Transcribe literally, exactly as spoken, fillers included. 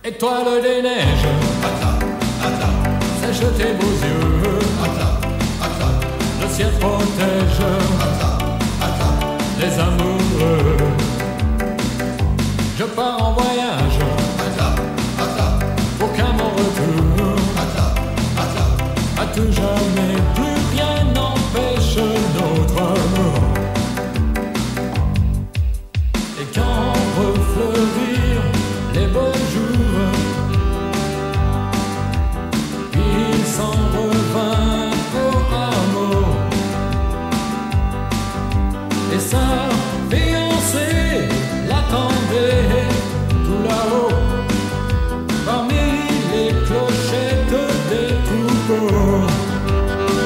Étoile des neiges, Atla, atla, sèche tes beaux yeux, atla, atla, le ciel protège atla, atla, les amoureux. Je pars en voyage, atla, atla, aucun mon retour, atla, atla, à tout jamais, plus rien n'empêche notre amour. Et quand refleurirent les beaux jours, il s'en revint au amour. Et ça